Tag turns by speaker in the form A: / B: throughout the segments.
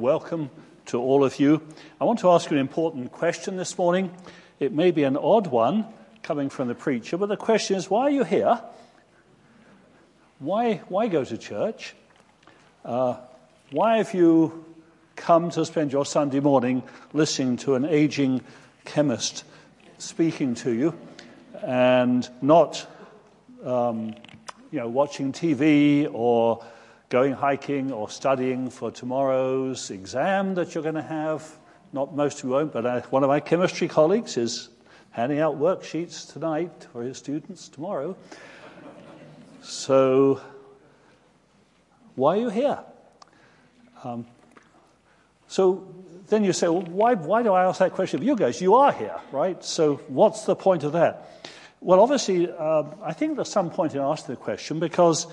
A: welcome to all of you. I want to ask you an important question this morning. It may be an odd one coming from the preacher, but the question is, why are you here? Why go to church? Why have you come to spend your Sunday morning listening to an aging chemist speaking to you and not watching TV or going hiking or studying for tomorrow's exam that you're going to have? Not most of you won't, but one of my chemistry colleagues is handing out worksheets tonight for his students tomorrow. So, why are you here? So then you say, well, why do I ask that question of you guys? You are here, right? So what's the point of that? Well, obviously, I think there's some point in asking the question, because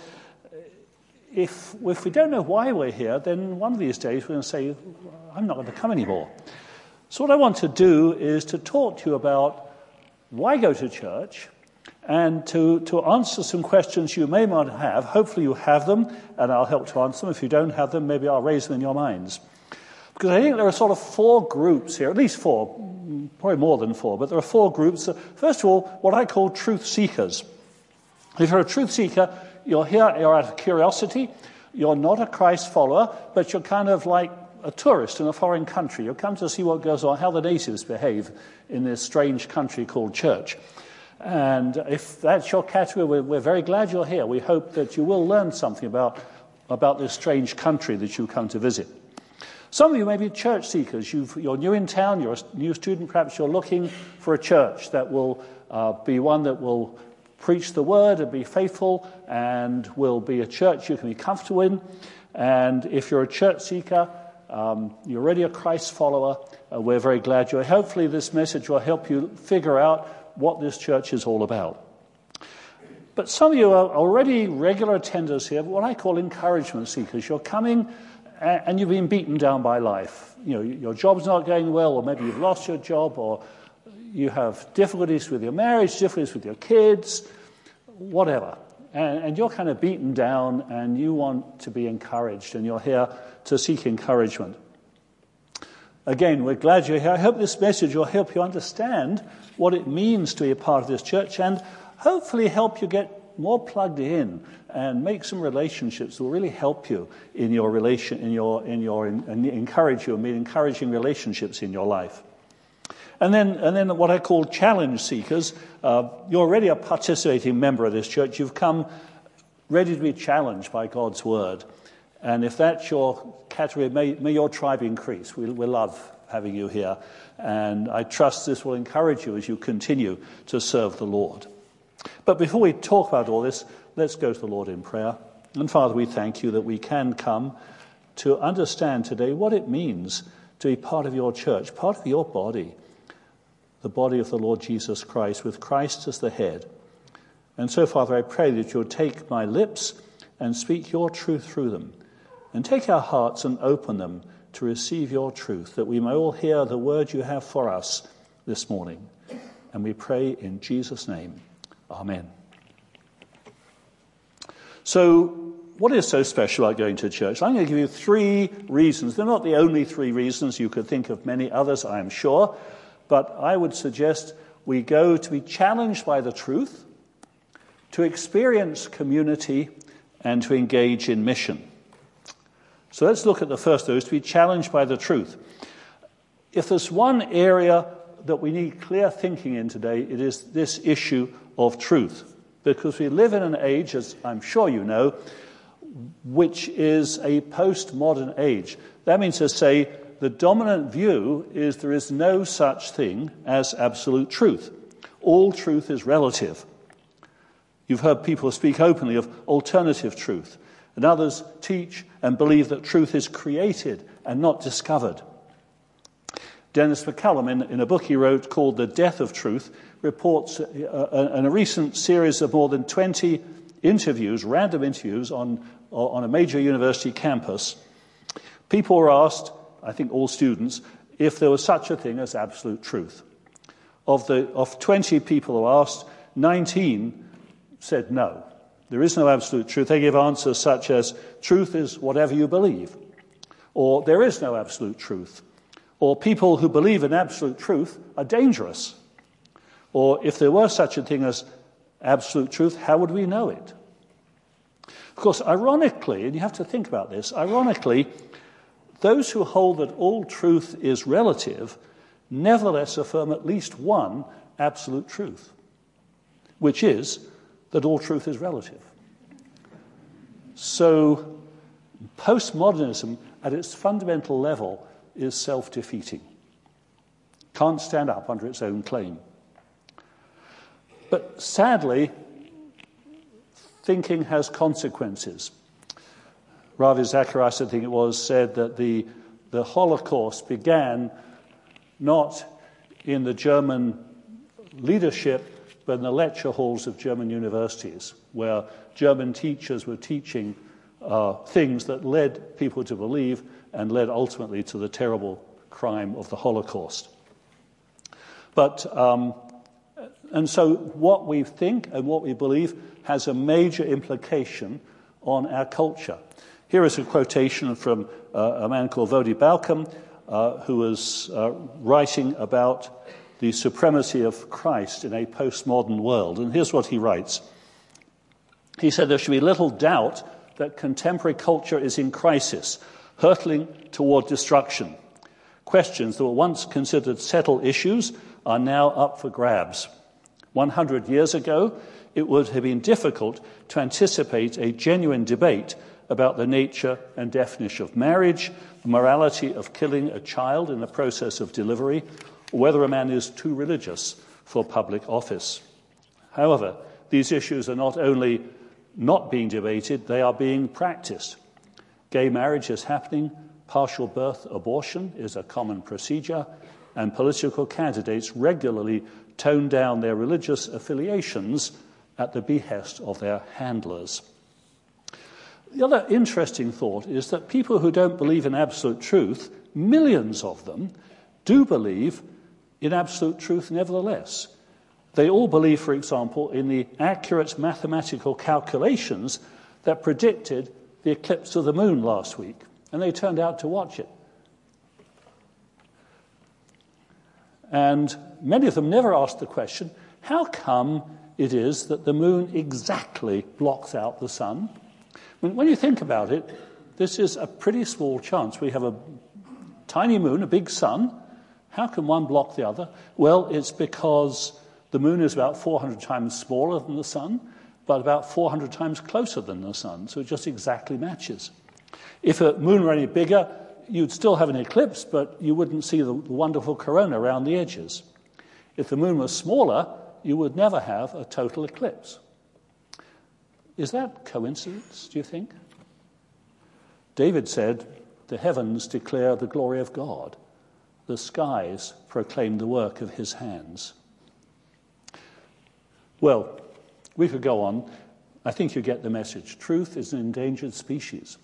A: if we don't know why we're here, then one of these days we're going to say, I'm not going to come anymore. So what I want to do is to talk to you about why go to church, and to answer some questions you may not have. Hopefully you have them, and I'll help to answer them. If you don't have them, maybe I'll raise them in your minds. Because I think there are sort of four groups here, at least four, probably more than four, but there are four groups. First of all, what I call truth seekers. If you're a truth seeker, you're here, you're out of curiosity, you're not a Christ follower, but you're kind of like a tourist in a foreign country. You come to see what goes on, how the natives behave in this strange country called church. And if that's your category, we're very glad you're here. We hope that you will learn something about this strange country that you come to visit. Some of you may be church seekers. You're new in town, you're a new student, perhaps you're looking for a church that will be one that will preach the word and be faithful and will be a church you can be comfortable in. And if you're a church seeker, you're already a Christ follower, we're very glad you're here. Hopefully this message will help you figure out what this church is all about. But some of you are already regular attenders here, what I call encouragement seekers. You're coming and you've been beaten down by life. You know, your job's not going well, or maybe you've lost your job, or you have difficulties with your marriage, difficulties with your kids, whatever. And you're kind of beaten down and you want to be encouraged, and you're here to seek encouragement. Again, we're glad you're here. I hope this message will help you understand what it means to be a part of this church, and hopefully help you get more plugged in and make some relationships that will really help you in your and encourage you and be encouraging relationships in your life. And then what I call challenge seekers. You're already a participating member of this church. You've come ready to be challenged by God's word. And if that's your category, may your tribe increase. We love having you here. And I trust this will encourage you as you continue to serve the Lord. But before we talk about all this, let's go to the Lord in prayer. And Father, we thank you that we can come to understand today what it means to be part of your church, part of your body, the body of the Lord Jesus Christ, with Christ as the head. And so, Father, I pray that you'll take my lips and speak your truth through them, and take our hearts and open them to receive your truth, that we may all hear the word you have for us this morning. And we pray in Jesus' name. Amen. So, what is so special about going to church? I'm going to give you 3 reasons. They're not the only 3 reasons. You could think of many others, I'm sure. But I would suggest we go to be challenged by the truth, to experience community, and to engage in mission. So let's look at the first of those, to be challenged by the truth. If there's one area that we need clear thinking in today, it is this issue of truth. Because we live in an age, as I'm sure you know, which is a postmodern age. That means to say the dominant view is there is no such thing as absolute truth. All truth is relative. You've heard people speak openly of alternative truth, and others teach and believe that truth is created and not discovered. Dennis McCallum, in a book he wrote called The Death of Truth, reports in a recent series of more than 20 interviews, random interviews on a major university campus. People were asked, I think all students, if there was such a thing as absolute truth. Of 20 people who were asked, 19 said no. There is no absolute truth. They give answers such as, truth is whatever you believe. or there is no absolute truth, or people who believe in absolute truth are dangerous, or if there were such a thing as absolute truth, how would we know it? Of course, ironically, and you have to think about this, ironically, those who hold that all truth is relative nevertheless affirm at least one absolute truth, which is that all truth is relative. So postmodernism at its fundamental level is self-defeating. Can't stand up under its own claim. But sadly, thinking has consequences. Ravi Zacharias, I think it was, said that the Holocaust began not in the German leadership, but in the lecture halls of German universities, where German teachers were teaching things that led people to believe and led ultimately to the terrible crime of the Holocaust. But and so what we think and what we believe has a major implication on our culture. Here is a quotation from a man called Voddie Baucham, who was writing about the supremacy of Christ in a postmodern world. And here's what he writes. He said, "There should be little doubt that contemporary culture is in crisis, hurtling toward destruction. Questions that were once considered settled issues are now up for grabs. 100 years ago, it would have been difficult to anticipate a genuine debate about the nature and definition of marriage, the morality of killing a child in the process of delivery, or whether a man is too religious for public office. However, these issues are not only not being debated, they are being practiced. Gay marriage is happening, partial birth abortion is a common procedure, and political candidates regularly tone down their religious affiliations at the behest of their handlers." The other interesting thought is that people who don't believe in absolute truth, millions of them, do believe in absolute truth nevertheless. They all believe, for example, in the accurate mathematical calculations that predicted the eclipse of the moon last week, and they turned out to watch it. And many of them never asked the question, how come it is that the moon exactly blocks out the sun? When you think about it, this is a pretty small chance. We have a tiny moon, a big sun. How can one block the other? Well, it's because the moon is about 400 times smaller than the sun, but about 400 times closer than the sun, so it just exactly matches. If a moon were any bigger, you'd still have an eclipse, but you wouldn't see the wonderful corona around the edges. If the moon was smaller, you would never have a total eclipse. Is that coincidence, do you think? David said, "The heavens declare the glory of God. The skies proclaim the work of his hands." Well, we could go on. I think you get the message. Truth is an endangered species.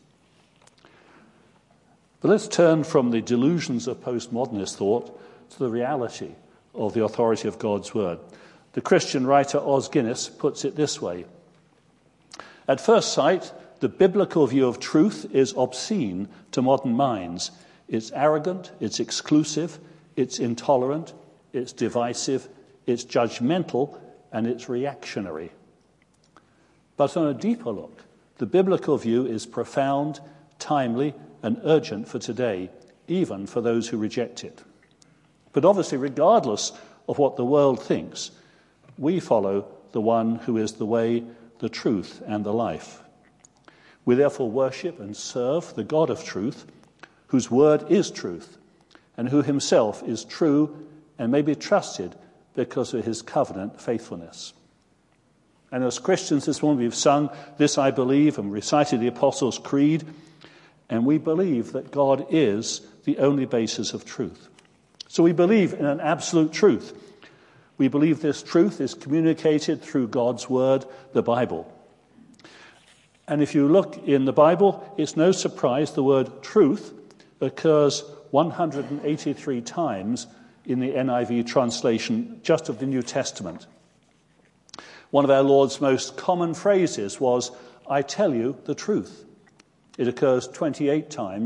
A: But let's turn from the delusions of postmodernist thought to the reality of the authority of God's word. The Christian writer Os Guinness puts it this way: "At first sight, the biblical view of truth is obscene to modern minds. It's arrogant, it's exclusive, it's intolerant, it's divisive, it's judgmental, and it's reactionary. But on a deeper look, the biblical view is profound, timely, and urgent for today, even for those who reject it. But obviously, regardless of what the world thinks, we follow the one who is the way, the truth, and the life. We therefore worship and serve the God of truth, whose word is truth, and who himself is true and may be trusted because of his covenant faithfulness." And as Christians this morning we've sung "This I Believe" and recited the Apostles' Creed, and we believe that God is the only basis of truth. So we believe in an absolute truth. We believe this truth is communicated through God's word, the Bible. And if you look in the Bible, it's no surprise the word truth occurs 183 times in the NIV translation just of the New Testament. One of our Lord's most common phrases was, "I tell you the truth." It occurs 28 times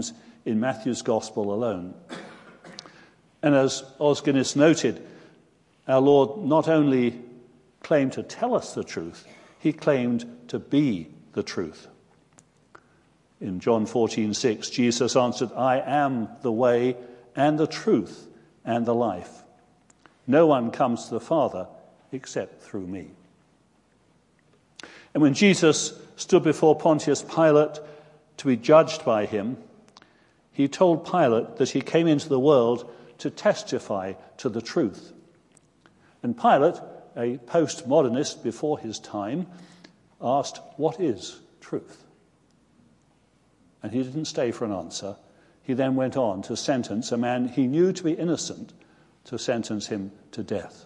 A: in Matthew's Gospel alone. And as Os Guinness noted, our Lord not only claimed to tell us the truth, he claimed to be the truth. In John 14:6, Jesus answered, "I am the way and the truth and the life. No one comes to the Father except through me." And when Jesus stood before Pontius Pilate to be judged by him, he told Pilate that he came into the world to testify to the truth. And Pilate, a postmodernist before his time, asked, "What is truth?" And he didn't stay for an answer. He then went on to sentence a man he knew to be innocent, to sentence him to death.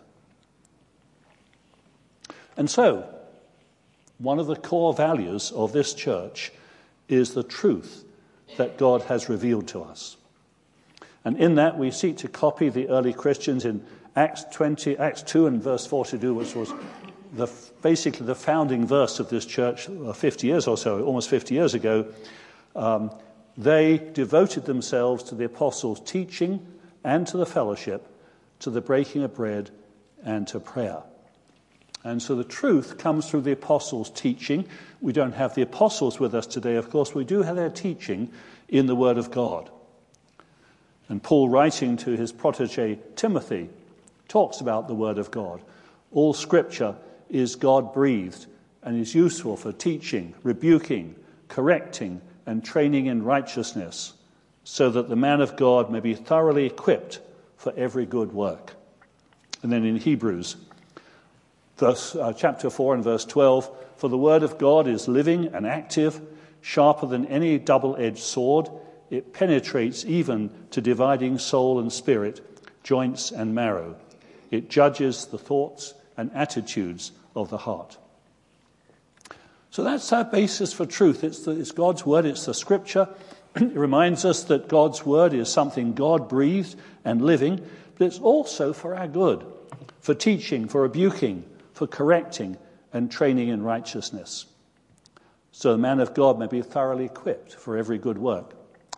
A: And so, one of the core values of this church is the truth that God has revealed to us. And in that we seek to copy the early Christians in Acts 2 and verse 42, which was basically the founding verse of this church 50 years or so, almost 50 years ago. They devoted themselves to the apostles' teaching and to the fellowship, to the breaking of bread and to prayer. And so the truth comes through the apostles' teaching. We don't have the apostles with us today, of course. We do have their teaching in the Word of God. And Paul, writing to his protege Timothy, talks about the Word of God. All Scripture is God-breathed and is useful for teaching, rebuking, correcting, and training in righteousness, so that the man of God may be thoroughly equipped for every good work. And then in Hebrews, chapter 4 and verse 12, "For the word of God is living and active, sharper than any double-edged sword. It penetrates even to dividing soul and spirit, joints and marrow. It judges the thoughts and attitudes of the heart." So that's our basis for truth. It's God's word, it's the Scripture. It reminds us that God's word is something God-breathed and living, but it's also for our good, for teaching, for rebuking, for correcting and training in righteousness, so the man of God may be thoroughly equipped for every good work.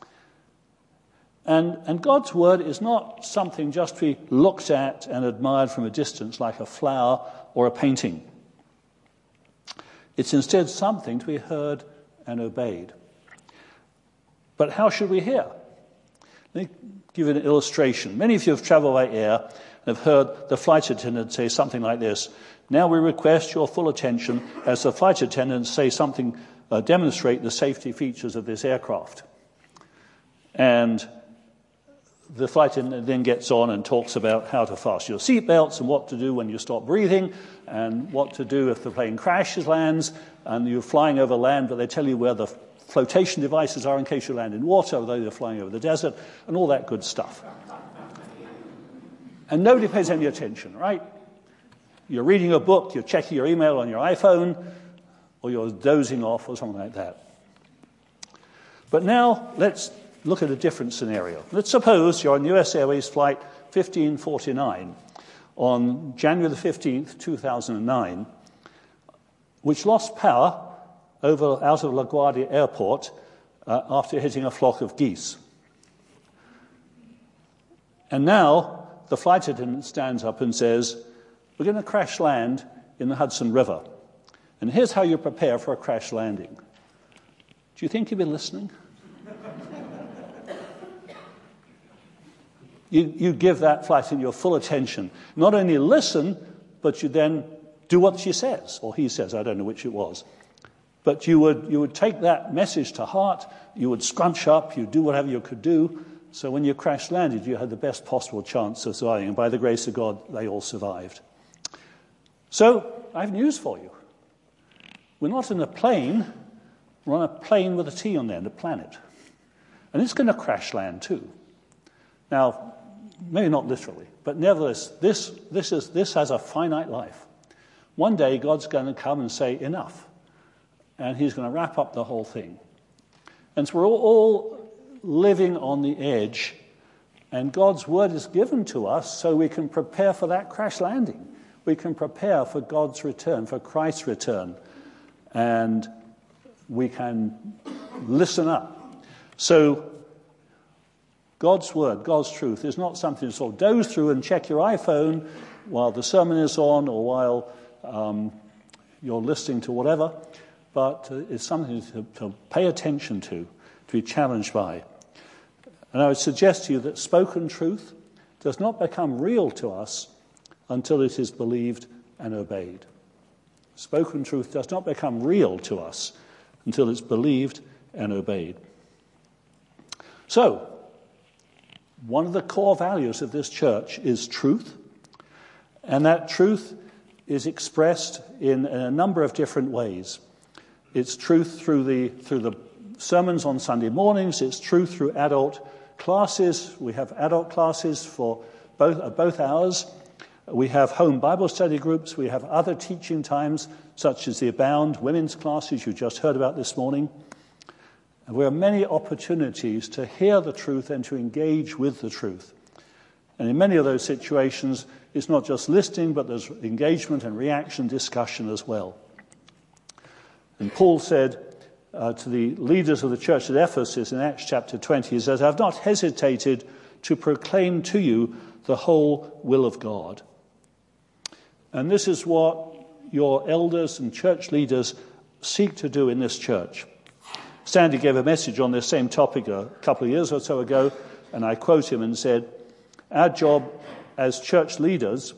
A: And God's word is not something just to be looked at and admired from a distance like a flower or a painting. It's instead something to be heard and obeyed. But how should we hear? Let me give you an illustration. Many of you have traveled by air and have heard the flight attendant say something like this: "Now we request your full attention as the flight attendants say something, demonstrate the safety features of this aircraft." And the flight attendant then gets on and talks about how to fasten your seatbelts and what to do when you stop breathing and what to do if the plane crashes, lands, and you're flying over land, but they tell you where the flotation devices are in case you land in water, although you're flying over the desert, and all that good stuff. And nobody pays any attention, right? You're reading a book, you're checking your email on your iPhone, or you're dozing off or something like that. But now let's look at a different scenario. Let's suppose you're on US Airways flight 1549 on January the 15th, 2009, which lost power out of LaGuardia Airport after hitting a flock of geese. And now the flight attendant stands up and says, "We're going to crash land in the Hudson River. And here's how you prepare for a crash landing." Do you think you'd be listening? You give that flight attendant your full attention. Not only listen, but you then do what she says, or he says, I don't know which it was. But you would take that message to heart, you would scrunch up, you'd do whatever you could do, so when you crash landed, you had the best possible chance of surviving. And by the grace of God, they all survived. So, I have news for you. We're not in a plane, we're on a plane with a T on the end, a planet. And it's going to crash land too. Now, maybe not literally, but nevertheless, this has a finite life. One day, God's going to come and say, enough. And he's going to wrap up the whole thing. And so we're all living on the edge, and God's word is given to us so we can prepare for that crash landing. We can prepare for God's return, for Christ's return, and we can listen up. So God's word, God's truth, is not something to sort of doze through and check your iPhone while the sermon is on or while you're listening to whatever, but it's something to pay attention to be challenged by. And I would suggest to you that spoken truth does not become real to us until it is believed and obeyed. Spoken truth does not become real to us until it's believed and obeyed. So, one of the core values of this church is truth, and that truth is expressed in a number of different ways. It's truth through the sermons on Sunday mornings. It's truth through adult classes. We have adult classes for both hours. We have home Bible study groups. We have other teaching times, such as the Abound women's classes you just heard about this morning. And there are many opportunities to hear the truth and to engage with the truth. And in many of those situations, it's not just listening, but there's engagement and reaction, discussion as well. And Paul said to the leaders of the church at Ephesus in Acts chapter 20, he says, "I've not hesitated to proclaim to you the whole will of God." And this is what your elders and church leaders seek to do in this church. Sandy gave a message on this same topic a couple of years or so ago, and I quote him and said, "Our job as church leaders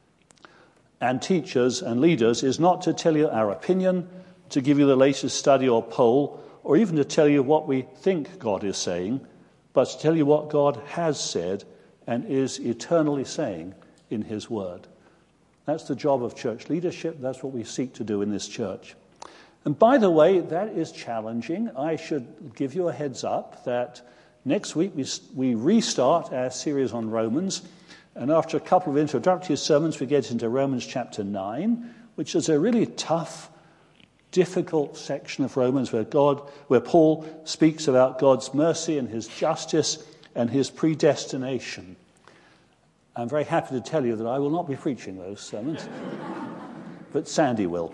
A: and teachers and leaders is not to tell you our opinion, to give you the latest study or poll, or even to tell you what we think God is saying, but to tell you what God has said and is eternally saying in his word." That's the job of church leadership. That's what we seek to do in this church. And by the way, that is challenging. I should give you a heads up that next week we restart our series on Romans. And after a couple of introductory sermons, we get into Romans chapter 9, which is a really tough, difficult section of Romans where Paul speaks about God's mercy and his justice and his predestination. I'm very happy to tell you that I will not be preaching those sermons, but Sandy will.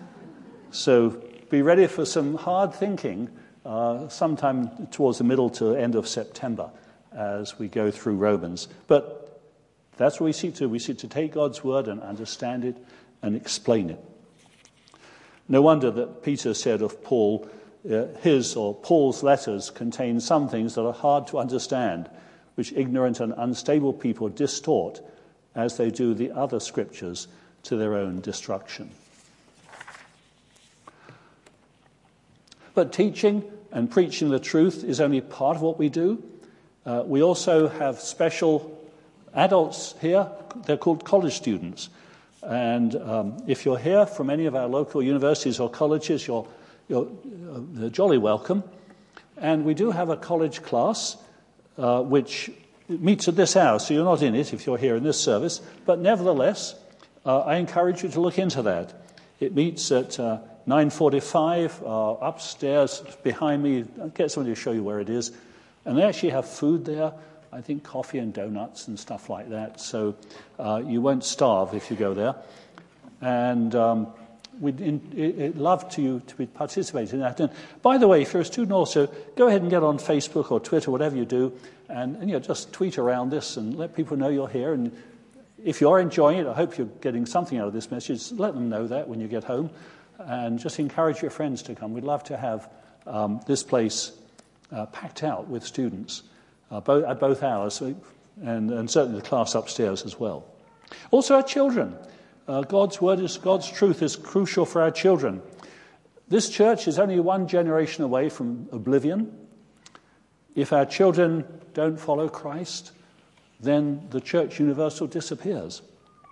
A: So be ready for some hard thinking sometime towards the middle to end of September as we go through Romans. But that's what we seek to do. We seek to take God's word and understand it and explain it. No wonder that Peter said of Paul, Paul's letters contain some things that are hard to understand, which ignorant and unstable people distort as they do the other scriptures to their own destruction. But teaching and preaching the truth is only part of what we do. We also have special adults here. They're called college students. And if you're here from any of our local universities or colleges, you're jolly welcome. And we do have a college class which meets at this hour, so you're not in it if you're here in this service. But nevertheless, I encourage you to look into that. It meets at 9:45 upstairs behind me. I'll get somebody to show you where it is. And they actually have food there, I think coffee and donuts and stuff like that. So you won't starve if you go there. And we'd love to be participating in that. And by the way, if you're a student also, go ahead and get on Facebook or Twitter, whatever you do, and just tweet around this and let people know you're here. And if you're enjoying it, I hope you're getting something out of this message. Let them know that when you get home. And just encourage your friends to come. We'd love to have this place packed out with students at both hours, and certainly the class upstairs as well. Also our children. God's truth is crucial for our children. This church is only one generation away from oblivion. If our children don't follow Christ, then the church universal disappears.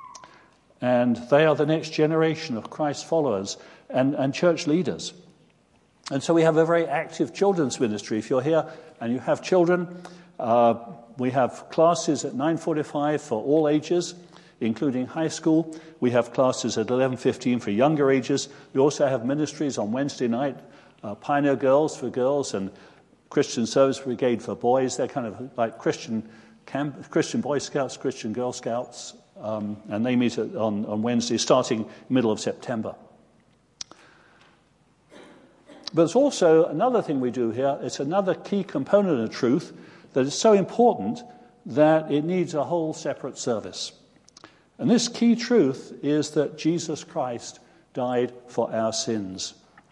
A: And they are the next generation of Christ's followers and church leaders. And so we have a very active children's ministry. If you're here and you have children, we have classes at 9:45 for all ages, including high school. We have classes at 11:15 for younger ages. We also have ministries on Wednesday night, Pioneer Girls for girls and Christian Service Brigade for boys. They're kind of like Christian Boy Scouts, Christian Girl Scouts, and they meet on Wednesday starting middle of September. But it's also another thing we do here. It's another key component of truth. that it's so important that it needs a whole separate service. And this key truth is that Jesus Christ died for our sins.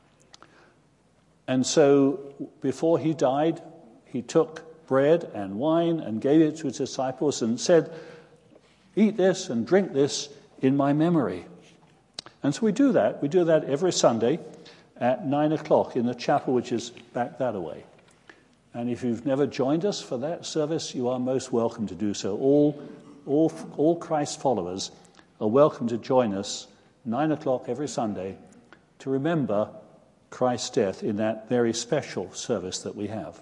A: And so before he died, he took bread and wine and gave it to his disciples and said, "Eat this and drink this in my memory." And so we do that. We do that every Sunday at 9 o'clock in the chapel, which is back that way. And if you've never joined us for that service, you are most welcome to do so. All Christ followers are welcome to join us 9 o'clock every Sunday to remember Christ's death in that very special service that we have.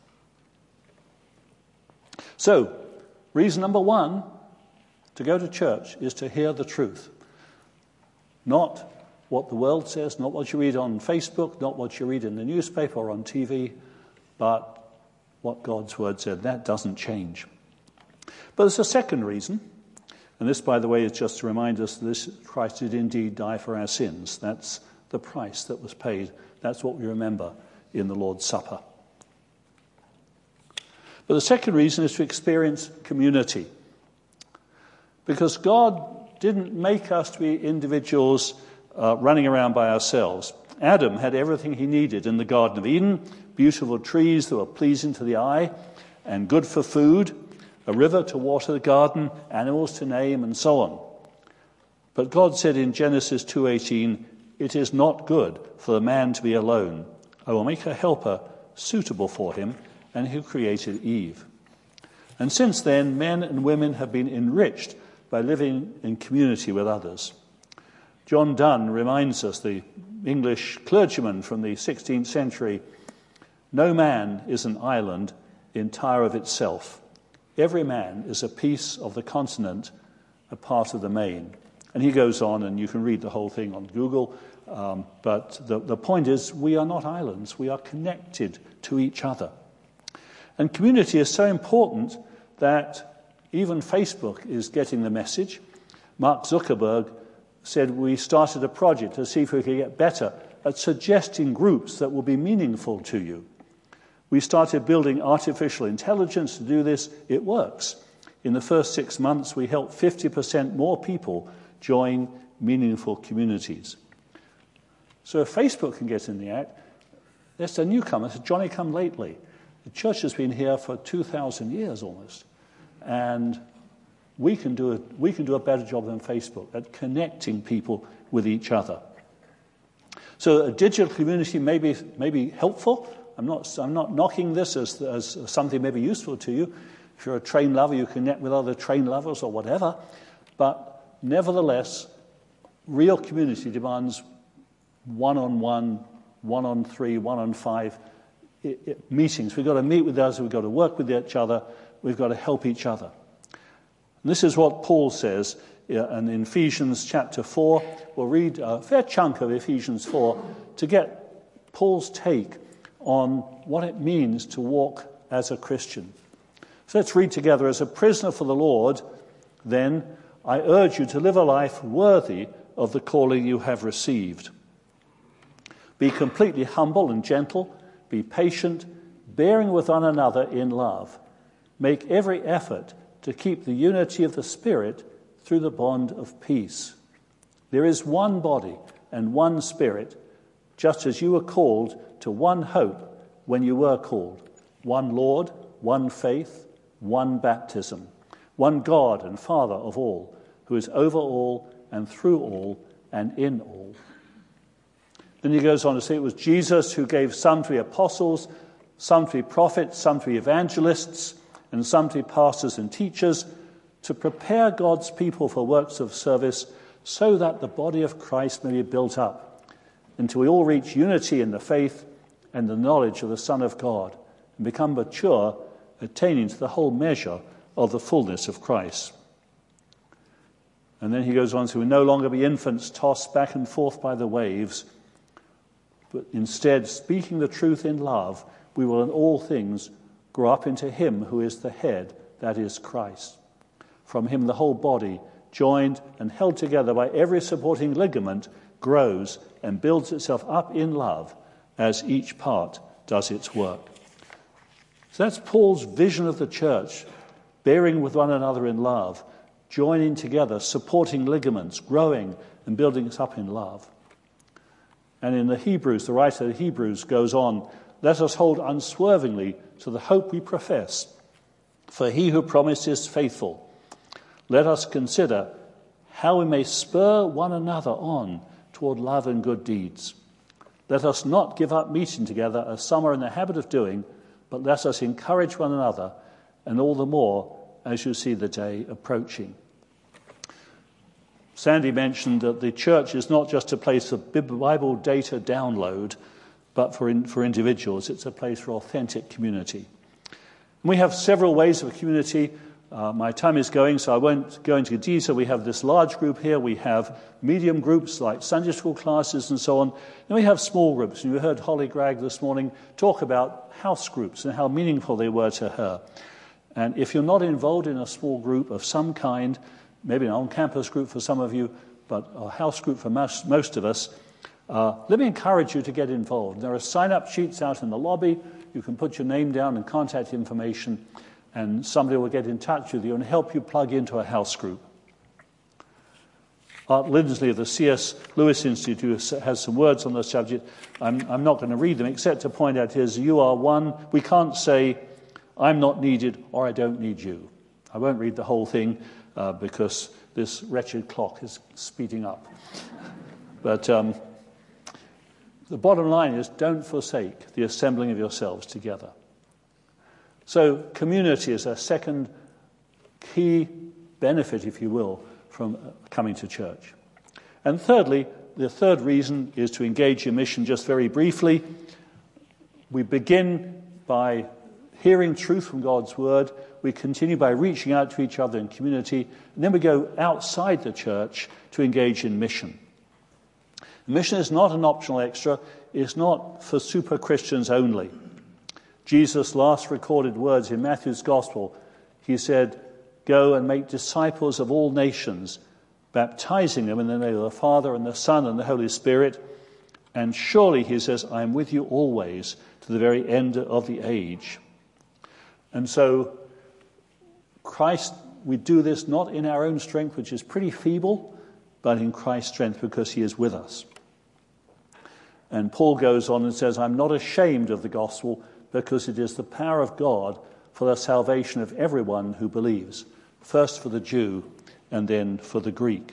A: So, reason number one to go to church is to hear the truth. Not what the world says, not what you read on Facebook, not what you read in the newspaper or on TV, but what God's word said. That doesn't change. But there's a second reason, and this, by the way, is just to remind us that Christ did indeed die for our sins. That's the price that was paid. That's what we remember in the Lord's Supper. But the second reason is to experience community. Because God didn't make us to be individuals running around by ourselves. Adam had everything he needed in the Garden of Eden: beautiful trees that were pleasing to the eye and good for food, a river to water the garden, animals to name, and so on. But God said in Genesis 2:18, "It is not good for the man to be alone. I will make a helper suitable for him," and he created Eve. And since then, men and women have been enriched by living in community with others. John Donne reminds us, the English clergyman from the 16th century, "No man is an island entire of itself. Every man is a piece of the continent, a part of the main." And he goes on, and you can read the whole thing on Google, but the point is, we are not islands. We are connected to each other. And community is so important that even Facebook is getting the message. Mark Zuckerberg said we started a project to see if we could get better at suggesting groups that will be meaningful to you. We started building artificial intelligence to do this. It works. In the first 6 months, we helped 50% more people join meaningful communities. So if Facebook can get in the act, there's a newcomer, it's a Johnny-come-lately. The church has been here for 2,000 years almost. And we can do a better job than Facebook at connecting people with each other. So a digital community may be helpful. I'm not knocking this as something maybe useful to you. If you're a train lover, you connect with other train lovers or whatever. But nevertheless, real community demands one-on-one, one-on-3, one-on-5 meetings. We've got to meet with others. We've got to work with each other. We've got to help each other. And this is what Paul says in Ephesians chapter 4. We'll read a fair chunk of Ephesians 4 to get Paul's take on what it means to walk as a Christian. So let's read together. "As a prisoner for the Lord, then, I urge you to live a life worthy of the calling you have received. Be completely humble and gentle. Be patient, bearing with one another in love. Make every effort to keep the unity of the Spirit through the bond of peace. There is one body and one Spirit, just as you were called to one hope when you were called. One Lord, one faith, one baptism. One God and Father of all, who is over all and through all and in all." Then he goes on to say it was Jesus who gave some to be apostles, some to be prophets, some to be evangelists, and some to be pastors and teachers, to prepare God's people for works of service, so that the body of Christ may be built up, until we all reach unity in the faith and the knowledge of the Son of God, and become mature, attaining to the whole measure of the fullness of Christ. And then he goes on to say, "We no longer be infants tossed back and forth by the waves, but instead, speaking the truth in love, we will in all things grow up into him who is the head, that is Christ. From him the whole body, joined and held together by every supporting ligament, grows and builds itself up in love as each part does its work." So that's Paul's vision of the church, bearing with one another in love, joining together, supporting ligaments, growing and building us up in love. And in the Hebrews, the writer of the Hebrews goes on, let us hold unswervingly to the hope we profess, for he who promised is faithful. Let us consider how we may spur one another on toward love and good deeds. Let us not give up meeting together as some are in the habit of doing, but let us encourage one another, and all the more as you see the day approaching. Sandy mentioned that the church is not just a place for Bible data download, but for individuals. It's a place for authentic community. And we have several ways of community. My time is going, so I won't go into detail. We have this large group here. We have medium groups like Sunday school classes and so on. And we have small groups. And you heard Holly Gregg this morning talk about house groups and how meaningful they were to her. And if you're not involved in a small group of some kind, maybe an on-campus group for some of you, but a house group for most of us, let me encourage you to get involved. There are sign-up sheets out in the lobby. You can put your name down and contact information, and somebody will get in touch with you and help you plug into a house group. Art Lindsley of the C.S. Lewis Institute has some words on the subject. I'm not going to read them, except to point out here, you are one. We can't say, I'm not needed or I don't need you. I won't read the whole thing because this wretched clock is speeding up. But the bottom line is, don't forsake the assembling of yourselves together. So community is a second key benefit, if you will, from coming to church. And thirdly, the third reason is to engage in mission. Just very briefly, we begin by hearing truth from God's word. We continue by reaching out to each other in community. And then we go outside the church to engage in mission. Mission is not an optional extra. It's not for super Christians only. Jesus' last recorded words in Matthew's Gospel, he said, go and make disciples of all nations, baptizing them in the name of the Father and the Son and the Holy Spirit. And surely, he says, I am with you always to the very end of the age. And so, Christ, we do this not in our own strength, which is pretty feeble, but in Christ's strength because he is with us. And Paul goes on and says, I'm not ashamed of the gospel because it is the power of God for the salvation of everyone who believes, first for the Jew and then for the Greek.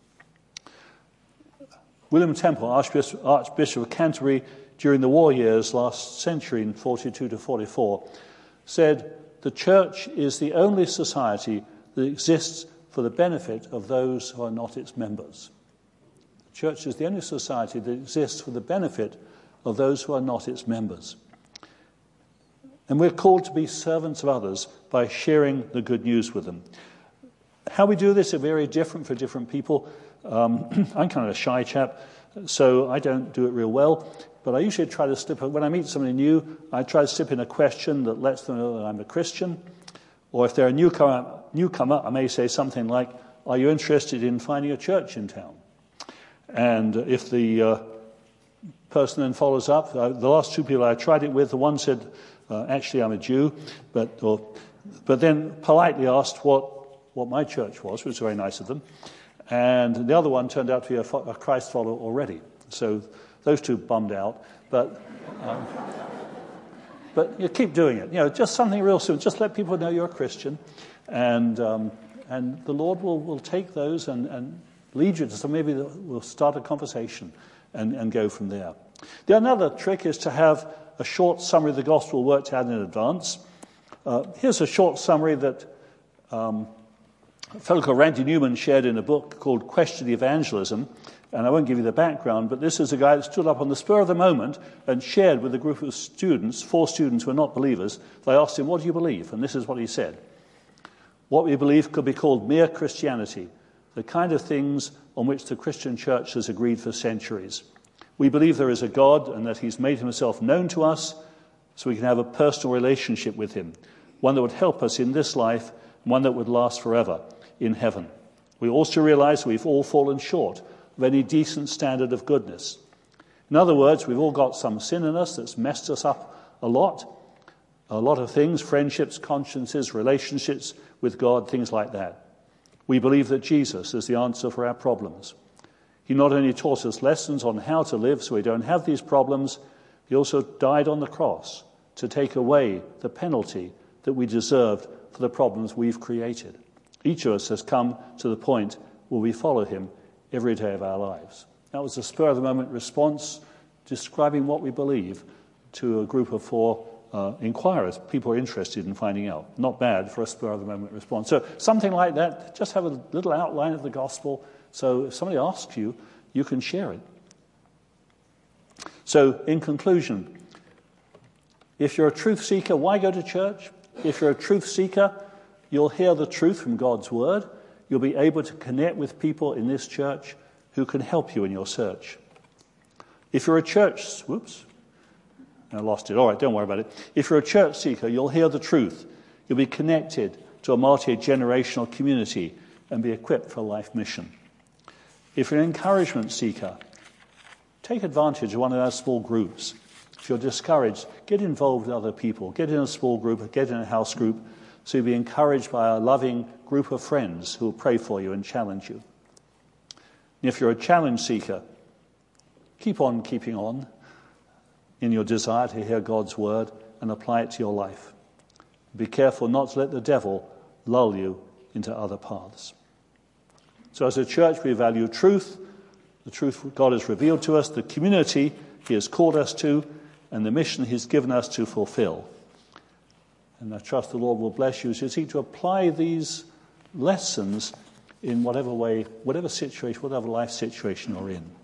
A: William Temple, Archbishop of Canterbury, during the war years last century in 42 to 44, said, the church is the only society that exists for the benefit of those who are not its members. The church is the only society that exists for the benefit of those who are not its members. And we're called to be servants of others by sharing the good news with them. How we do this is very different for different people. I'm kind of a shy chap, so I don't do it real well. But I usually try to slip, when I meet somebody new, I try to slip in a question that lets them know that I'm a Christian. Or if they're a newcomer, I may say something like, are you interested in finding a church in town? And if the person then follows up, the last two people I tried it with, the one said, actually I'm a Jew, but then politely asked what my church was, which was very nice of them. And the other one turned out to be a Christ follower already. So those two bummed out. But you keep doing it. Just something real simple. Just let people know you're a Christian. And the Lord will take those and lead you to some. Maybe we'll start a conversation and go from there. The another trick is to have a short summary of the gospel worked out in advance. Here's a short summary that a fellow called Randy Newman shared in a book called Question Evangelism. And I won't give you the background, but this is a guy that stood up on the spur of the moment and shared with a group of students, 4 students who are not believers. They asked him, what do you believe? And this is what he said. What we believe could be called mere Christianity, the kind of things on which the Christian church has agreed for centuries. We believe there is a God and that he's made himself known to us so we can have a personal relationship with him, one that would help us in this life and one that would last forever in heaven. We also realize we've all fallen short of any decent standard of goodness. In other words, we've all got some sin in us that's messed us up a lot. a lot of things, friendships, consciences, relationships with God, things like that. We believe that Jesus is the answer for our problems. He not only taught us lessons on how to live so we don't have these problems, he also died on the cross to take away the penalty that we deserved for the problems we've created. Each of us has come to the point where we follow him every day of our lives. That was a spur-of-the-moment response describing what we believe to a group of 4 inquirers, people who are interested in finding out. Not bad for a spur-of-the-moment response. So something like that, just have a little outline of the gospel, so if somebody asks you, you can share it. So in conclusion, if you're a truth seeker, why go to church? If you're a truth seeker, you'll hear the truth from God's word. You'll be able to connect with people in this church who can help you in your search. If you're a church, I lost it. All right, don't worry about it. If you're a church seeker, you'll hear the truth. You'll be connected to a multi-generational community and be equipped for a life mission. If you're an encouragement seeker, take advantage of one of our small groups. If you're discouraged, get involved with other people. Get in a small group, get in a house group, so you'll be encouraged by a loving group of friends who will pray for you and challenge you. And if you're a challenge seeker, keep on keeping on in your desire to hear God's word and apply it to your life. Be careful not to let the devil lull you into other paths. So as a church, we value truth, the truth God has revealed to us, the community he has called us to, and the mission he's given us to fulfill. And I trust the Lord will bless you as you seek to apply these lessons in whatever way, whatever situation, whatever life situation you're in.